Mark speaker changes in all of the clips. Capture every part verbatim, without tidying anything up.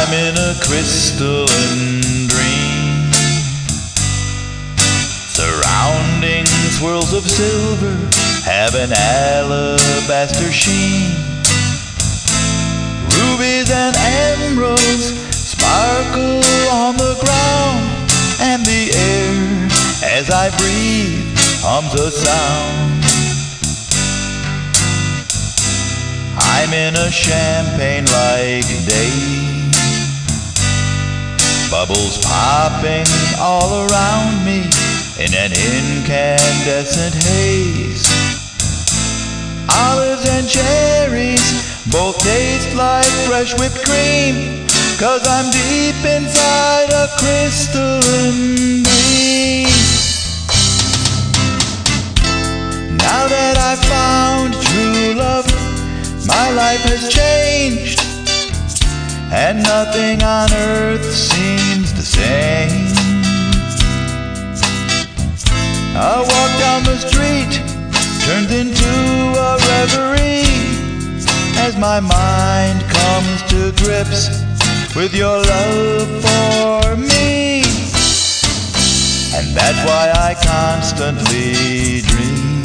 Speaker 1: I'm in a crystalline dream. Surrounding swirls of silver have an alabaster sheen. Rubies and emeralds sparkle on the ground, and the air, as I breathe, hums a sound. I'm in a champagne-like day, bubbles popping all around me in an incandescent haze. Olives and cherries both taste like fresh whipped cream, 'cause I'm deep inside a crystalline dream. Now that I've found true love, my life has changed, and nothing on earth seems the same. A walk down the street turns into a reverie as my mind comes to grips with your love for me. And that's why I constantly dream.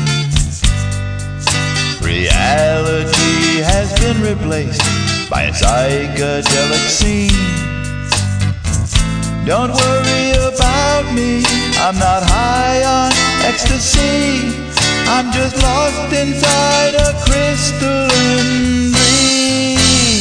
Speaker 1: Reality has been replaced by a psychedelic scene. Don't worry about me, I'm not high on ecstasy. I'm just lost inside a crystalline dream.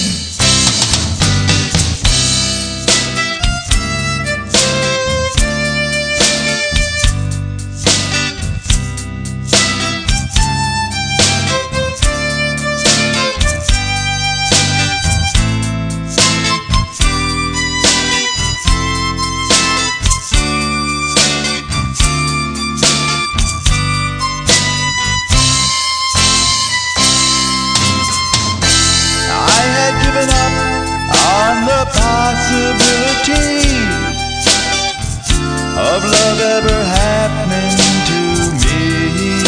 Speaker 1: Possibility of love ever happening to me.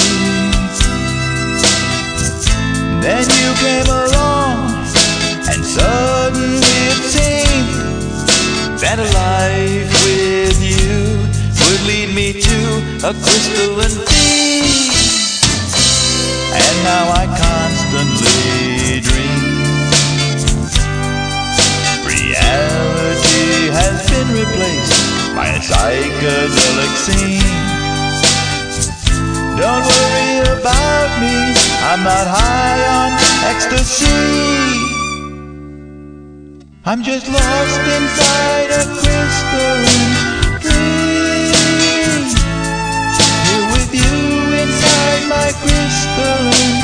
Speaker 1: Then you came along, and suddenly it seemed that a life with you would lead me to a crystalline peace. And now I constantly dream. Reality has been replaced by a psychedelic scene. Don't worry about me, I'm not high on ecstasy. I'm just lost inside a crystalline dream. Here with you inside my crystalline